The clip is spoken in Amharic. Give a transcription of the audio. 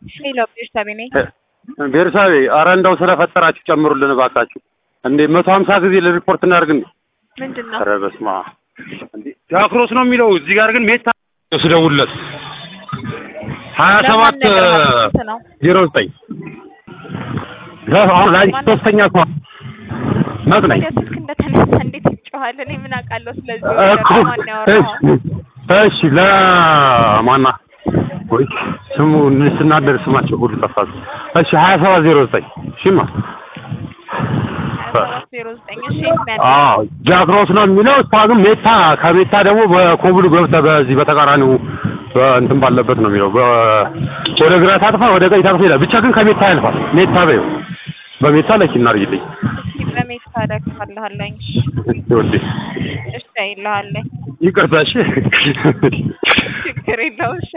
ሄሎ ቤርሳቤ ነኝ። ቤርሳቤ ኧረ እንደው ስለፈጠራችሁ ጨምሩልን እባካችሁ። እንዴ 150 ጊዜ ለሪፖርት እናድርግ እንዴ? ምንድነው? ኧረ በስመ አብ እንዴ ጃክሮስ ነው የሚለው እዚህ ጋር ግን ሜታ ስደውልለት 27 09 አሁን ላይ ሶስተኛ ሰው መጥነኝ ስልክ እንደተነሳ እንዴት ይጮሃል? እኔ ምን አውቃለሁ ስለዚህ ማን ያወራው? እሺ ለማና ወይ ስሙ ስናደር ስማቸው ሁሉ ጠፋ። እሺ 2709 እሺማ 2709 እሺ ጃክሮስ ነው የሚለው እሷ ግን ሜታ ከሜታ ደግሞ በኮብሉ ገብታ በዚህ በተቃራኒው እንትን ባለበት ነው የሚለው ወደ ግራ ታጥፋ ወደ ቀኝ ታጥፋ ይላል። ብቻ ግን ከሜታ ያልፋል። ሜታ በይው በሜታ ላይ እናርግልኝ በሜታ አደርግልሃለኝ። እሺ ይልሃለኝ። ይቅርታ እሺ ችግር የለውም።